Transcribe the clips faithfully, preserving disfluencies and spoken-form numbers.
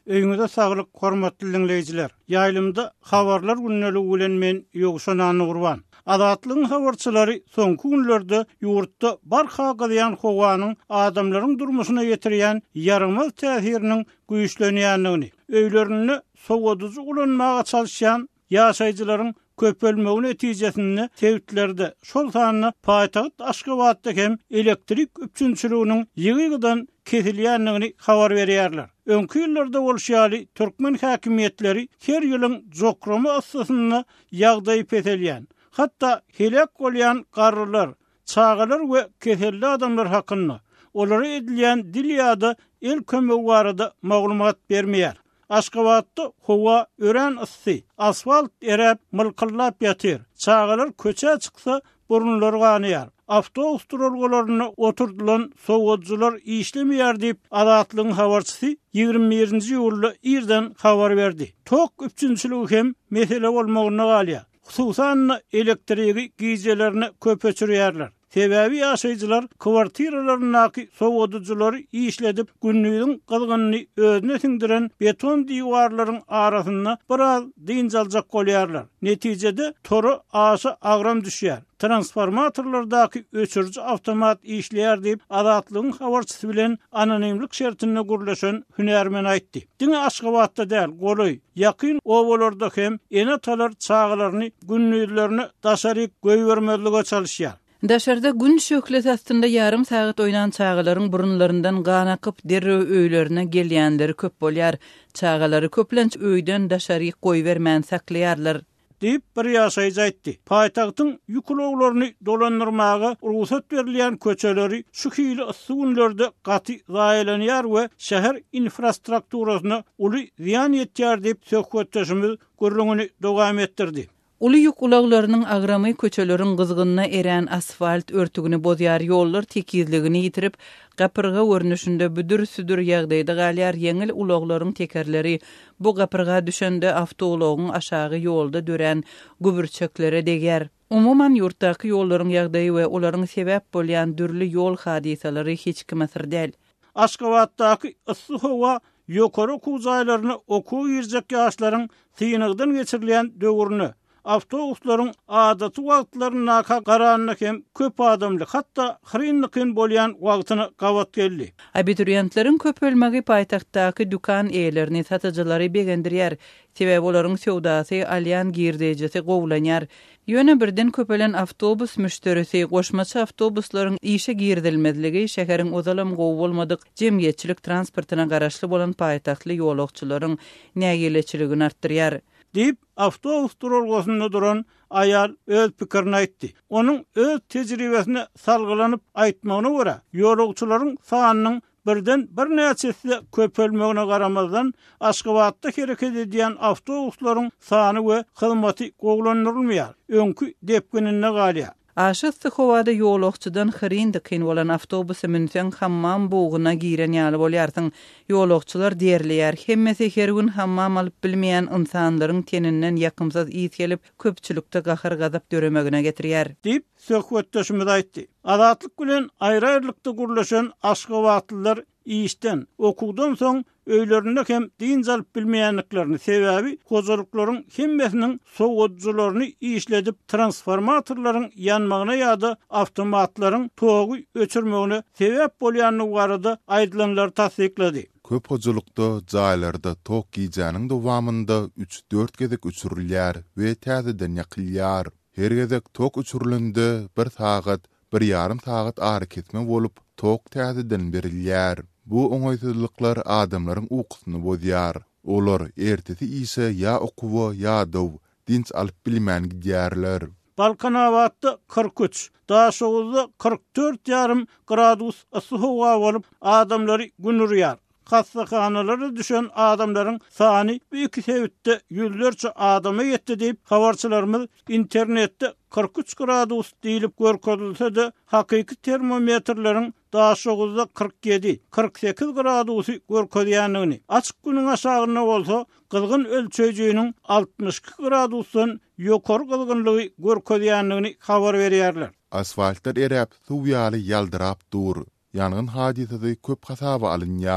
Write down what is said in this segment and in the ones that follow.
Öýüňizde saglyk, hormatly dinleýijiler. Ýaýlymda habarlar günneli bilen men ýoguşanany gurban. Adatlyň habarçylary soňky günlerde ýurtda barha gydyan howanyň adamlaryň durmuşyna ýetirýän ýarymaz täsiriniň güýçlenýändigini, öýlerini sowadyjy ulanmaga çalışýan ýaşaýjylaryň köpelmegi netijesinde tewtlerde şol sanyny paýtagyt Aşgabatda hem elektrik üçünçüliginiň ýygydan kesilýändigini habar berýärler. Öňkü ýyllarda bolşýaly türkmen häkimiýetleri her ýylyň jokrama asasyna ýagdaý petelýän. Hatda helak bolýan garrylar, çağalar we keselli adamlar hakynda olara edilýän dil ýa-da el kömegi barada maglumat bermeýär. Aşgabatda howa ören ıssy, asfalt erep mılkıllap ýatyr. Çağalar köçe çyksa burunlary ganyýar. Avtobus durulgalaryny oturdulan sowadyjylar işlemeýär diýip Adatlyň habarçysy ýygrimi birinji ýylda irden habar berdi. Tok üçünçüligi hem mesele bolmagyna galýar. Hususan elektrigi gijelerini köp öçürýärler. Sebebi ýaşaýjylar kwartiralarynaky sowadyjylary işledip günnüýüň gylgynyny özüne siňdiren beton diýwarlaryň arasyna biraz dynjaljak bolýarlar. Netijede toru aşy agram düşýär. Transformatorlardaky öçürjü awtomat işleýär diýip Adatlyň habarçysy bilen anonimlik şertine gurlaşan hünärmen aýtdy. Diňe Aşgabatda däl, goly, ýakyn owalarda hem enatalar çağalaryny günnüýlerini daşaryk göýbermezlige çalışýar. Daşarda gün şöklet astında yarım saat oynan çağalaryň burunlarından gan akyp derrew öýlerine gelýänleri köp bolýar. Çağalary köplenç öýden daşary goýbermän saklaýarlar diýip bir ýaşaýjy aýtdy. Paýtagtyň ýukulaglaryny dolandyrmaga ruhsat berilýän köçeleri şu hili ıssy günlerde gaty zaýalanýar we şäher infrastrukturasyna uly ziýan ýetýär diýip söhbetdeşimiz gurrungyny dowam etdirdi. Uly ýük ulaglarynyň agramy köçeleriň gyzgynyna eren asfalt örtügini bozýar, ýollar tekizligini ýitirip, gapyrga görnüşinde büdür südür ýagdaýda galýar. Ýeňil ulaglaryň tekerleri bu gapyrga düşende awtobulagyň aşagy ýolda dören gübürçeklere degär. Umuman ýurtdaky ýollaryň ýagdaýy we olaryň sebäp bolýan dürli ýol hadisalary hiç kime sir däl. Aşgabatdaky ıssy howa ýokary kuzaýlaryny okuw ýerjek ýaşlaryň syňygdan geçirilýän döwrüni, avtobuslaryň adaty wagtlaryna garanyna hem köp adamly, hatda hyrynlykyň bolýan wagtyny gawat geldi. Abiturientlaryň köp bölmegi paýtagtdaky dukan eýlerini satyjylary begendirýär. Sebäbi olaryň sowdasy alýan girdejesi gowlanýar. Ýöne birden köpelen avtobus müşterisi goşmaçy avtobuslaryň işe girdilmezligi şäheriň ozalam gowy bolmadyk jemgyýetçilik transportyna garaşly bolan paýtagtly ýolagçylaryň nägeleçiligini artdyrýar diýip avtobus durulgasynda duran aýal öz pikirini aýtdy. Onuň öz tejribesine salgylanyp aýtmagyna görä, ýolagçylaryň sanynyň birden bir näçesi köpelmegine garamazdan Aşgabatda hereket edýän avtobuslaryň sany we hyzmaty gowlanyrylmaýar. Öňkü depginine galýar. Aşysy howada ýolagçydan hyryndykyň bolan awtobusy minsen hammam buguna giren ýaly bolýarsyň. Ýolagçylar derleýär, hemmesi her gün hammam alyp bilmeýän insanlaryň teninden ýakymsaz ýyt gelip köpçülikde gahyr gazap döremegine getirýär diýip söhbetdeşimiz aýtdy. Adatlyk bilen aýry-aýrylykda gurlaşan Aşgabatlylar işten, okuwdan soň öýlerinde hem din zalyp bilmeýänliklerini sebäbi gozalyklaryň hemmesiniň sowadyjylaryny işledip transformatorlaryň ýanmagyna ýa-da awtomatlaryň togy öçürmegine sebäp bolýanyny barada aýdylanlar tasdiklady. Köp hojulukda jaýlarda tok giýjäniň dowamında üç dört gezek uçurilýär we täzeden ýakylýar. Her gezek tok uçurilende bir sagat, bir ýarym sagat ary ketme bolup tok täzeden berilýär. Bu oňaýsızlyklar adamlaryň ukysyny bozýar. Olar ertesi ise ýa okuwa ýa dow dinç alyp bilmän gidýärler. Balkanabatda kırk üç, Daşoğuzda kırk dört ýarym gradus ıssy howa bolup adamlary günürýär. Hastahanalary düşen adamlaryň sany büyük sebäpde ýüzlerçe adama ýetdi diýip habarçylarymyz internetde kırk üç gradus diýilip görkezilse-de hakyky termometrlaryň Daşoğuzda kırk yedi, kırk sekiz gradusy görkezýändigini, açyk günüň aşagyna bolsa gylgyn ölçeýjiginiň altmış iki gradusdan ýokary gylgynlygy görkezýändigini habar berýärler. Asfaltlar erep suw ýaly ýaldyrap dur. Ýangyn hadisesi köp hasaba alynýar.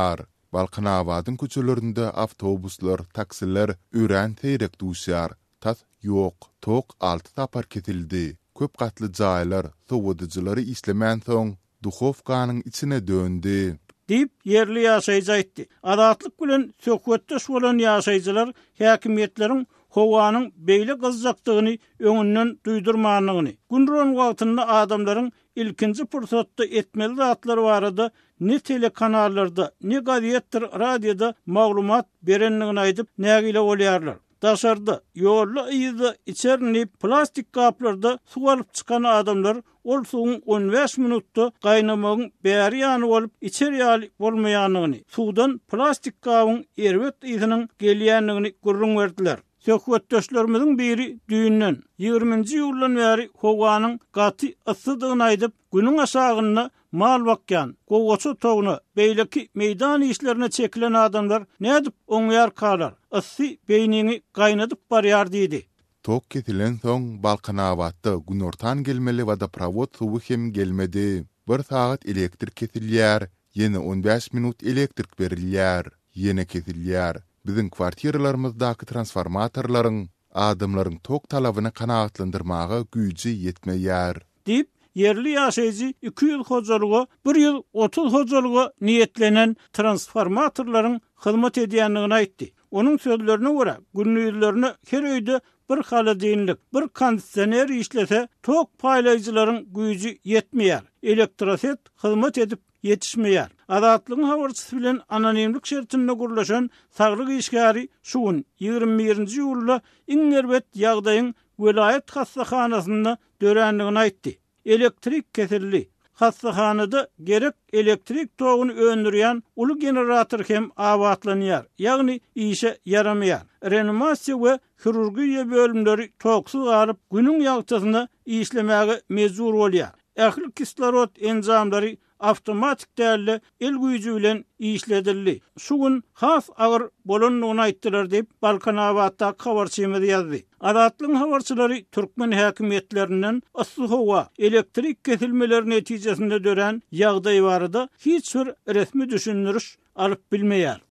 Balkanabadyň köçelerinde awtobuslar, taksiler ören teýrek duşýar. Tas ýok, tok alty tapar ketildi. Köp gatly jaýlar, sowadyjylary islemän soň Duhovkanyň içine döndü. Dip yerli ýaşaýjy aýtdy. Adatlyk bilen söhbetdeş bolan ýaşaýjylar häkimetleriň howanyň beýle gyzjakdygyny öňünden duýdurmanyny, gündoň wagtynda adamlaryň ilkinji pursatda etmeli zatlary barada ne telekanallarda, ne gazetler, radioda maglumat berenligini aýdyp nägile bolýarlar. Daşarda, ýolly ýyzy içerini plastik kaplarda su alyp çykan adamlar ol suwun on beş minutda gaýnamagyň bäri ýany bolup içeri ýaly bolmaýanyny, suwdan plastik kabyň erbet ýyzynyň gelýänligini gurrun berdiler. Söhbetdeşlerimiziň biri düýünden ýygrüminji ýyldan bäri howanyň gaty ıssydygyny aýdyp, günüň aşagyna mal bakyan, gowaça toguna, beýleki meýdan işlerine çekilen adamlar nädip oňýar kalar, ıssy beýnini gaýnadyp barýar diýdi. Tok ketilen soň Balkanabatda günortan gelmeli wada pravod suwy hem gelmedi. Bir saat elektrik kesilýär, ýene on beş minut elektrik berilýär, ýene kesilýär. Biziň kwartiralarymyzdaky transformatorlaryň adamlaryň tok talabyny kanagatlandyrmaga güýji ýetmeýär. Dip yerli ýaşaýjy iki ýyl hojalyga, bir ýyl otuz hojalyga niýetlenen transformatorlaryň hyzmat edýänligini aýtdy. Onun sözlerine göre günlüğlerine her öýde bir haladynlyk, bir kondisioner işlese tok paýlaýjylaryň güýji ýetmeýär. Elektriset hyzmat edip yetişmeýär. Adatlygyň habarçysy bilen anonimlik şertinde gurlaşan saglyk işgäri şuň ýygrimi birinji ýylda iňerbet ýagdaýyň welayet hastahanasynda dörenligini aýtdy. Elektrik kesildi. Hastahanada gerek elektrik toguny öndürýän uly generator hem awatlanýar. Ýagny işe yaramaýar. Reanimasiýa we hirurgiýa bölümleri toksyz galyp günüň ýagtysyna işlemäge mejbur bolýar. Ähli kislorod enzamlary avtomatik däli el güýji bilen işledildi. Şuň has agyr bolanlygyny aýtdylar diýip Balkanabatda habarçymyz ýazdy. Adatlyň habarçylary türkmen häkimetlerinden ıssy howa, elektrik kesilmeleri netijesinde dören ýagdaý barada hiç bir resmi düşündürüş alyp bilmeýär.